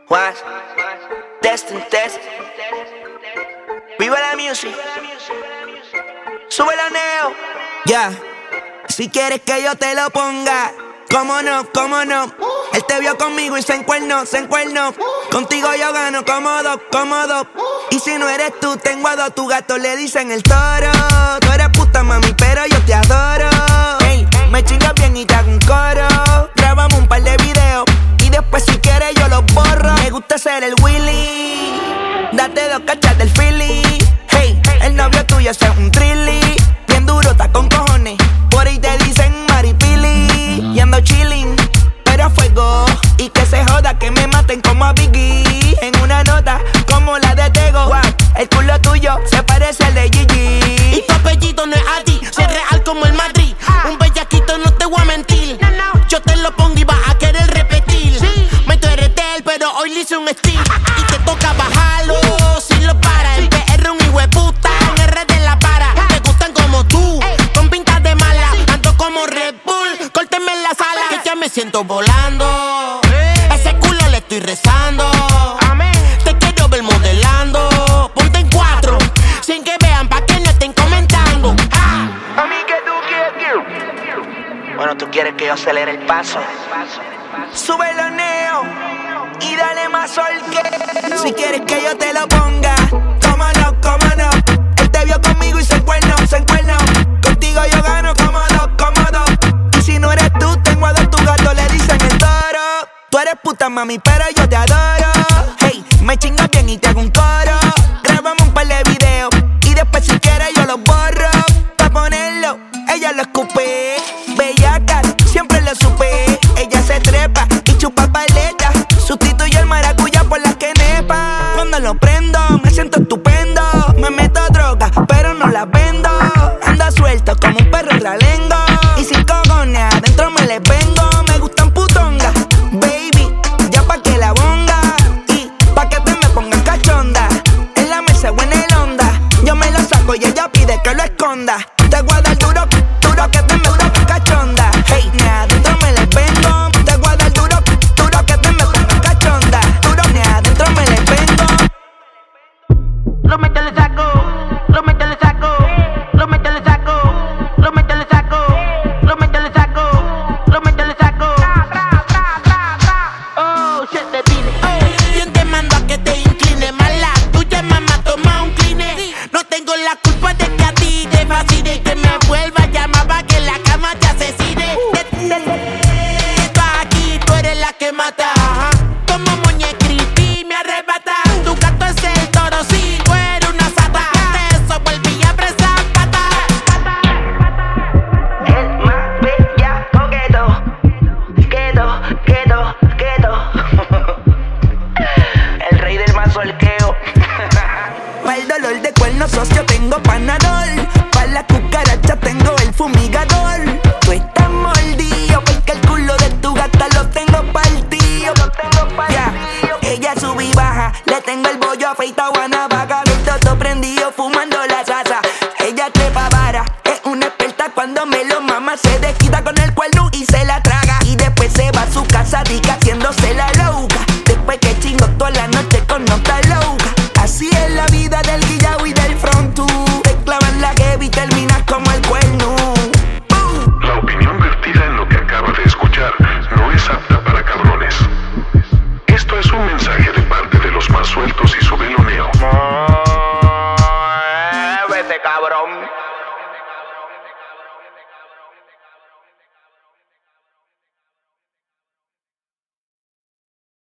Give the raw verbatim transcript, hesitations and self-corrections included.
What? Testing, test. Viva la music. Sube la neo. Ya, yeah. Si quieres que yo te lo ponga, cómo no, cómo no. Él te vio conmigo y se encuernó, se encuernó. Contigo yo gano cómodo, cómodo. Y si no eres tú, tengo a dos. Tu gato le dicen el toro. Tú eres puta, mami, pero yo te adoro. Ey, me chingas bien y te hago un coro. Grabamos un par de videos y después si quieres yo los borro. Me gusta ser el Willy. Date dos cachas del Philly. Hey, el novio tuyo es un trilly. Bien duro, está con cojones. Por ahí te dicen maripili. Y ando chilling, pero a fuego. Y que se joda, que me maten como a Biggie. En una nota como la de Tego. El culo tuyo se parece al de Gigi. Y tu apellido no es Adi, soy real como el Madrid. Un bellaquito, no te voy a mentir. Yo te lo pongo y vas a querer repetir. Me tú eres de él, pero hoy le hice un steal. Y te toca bajarlo, si lo para. En P R un hijo de puta, en R de la para. Te gustan como tú, con pintas de mala. Ando como Red Bull, córteme en la sala. Que ya me siento volando. Ese culo le estoy rezando. Te quiero ver modelando. Ponte en cuatro, sin que vean pa' que no estén comentando. ¡Ah! A mí que tú quieres. Bueno, tú quieres que yo acelere el paso. Sube los neo y dale más sol que. Si quieres que yo te lo ponga, cómo no, cómo no. Él te vio conmigo y se encuernó, se encuernó. Contigo yo gano cómodo, cómodo. Y si no eres tú, tengo a dos. Tu gato le dicen el toro. Tú eres puta, mami, pero yo te adoro. Hey, me chingas bien y te hago un coro. Grabamos un par de videos y después si quieres yo los borro. Pa' ponerlo, ella lo escupe. Bellaca, siempre lo supe. Ella se trepa y chupa paleta. Sustituyo el maracuyá por la quenepa. Cuando lo prendo, me siento estupendo. Me meto droga, pero no la vendo. Ando suelto como un perro ralengo. Y sin cogones adentro me les vengo. Me gustan putongas, baby, ya pa' que la bonga. Y pa' que te me pongas cachonda. En la mesa o en el onda. Yo me lo saco y ella pide que lo esconda. Te voy a dar duro, duro que te me duro cachonda. Hey, ni adentro me les vengo. Te voy a dar duro, duro que te me pongas cachonda. Duro, ni adentro me les vengo. Lo meto, le saco, lo meto, le saco, lo meto, le saco, lo meto, le saco, lo meto, le saco, lo meto, le saco. Oh, shit, te vine. ¿Quién te mandó a que te incline? Mala tuya, mamá, toma un cline. No tengo la culpa de que a ti te fascine. Que me vuelva, llamaba que la cama te asesine. Tú aquí, tú eres la que mata. Como muñecripi me arrebata. Tu gato es el toro, sí, tú eres una sata. De eso volví a presar pata. El más bellaco que todo. Quedo, quedo, quedo. El rey del mazorqueo. Pa' el dolor de cuernos socio tengo Panadol. Pa' la cucaracha tengo el fumigador. Tú estás mordido porque el culo de tu gata lo tengo partido. Ya, ella sube y baja. Le tengo el bollo afeitado a navaja. Veo todo prendido fumando la salsa. Ella trepa vara, es una experta cuando me lo mama. Se desquita con el cuerno y se la traga. Y después se va a su casa rica haciéndose la loca. Después que chingo toda la noche con nota loca. Así es la vida del guillao y del frontu. Te clavan la heavy y terminas como el cuerno. La opinión vertida en lo que acaba de escuchar no es apta para cabrones. Esto es un mensaje de parte de los más sueltos y su veloneo. Vete, cabrón.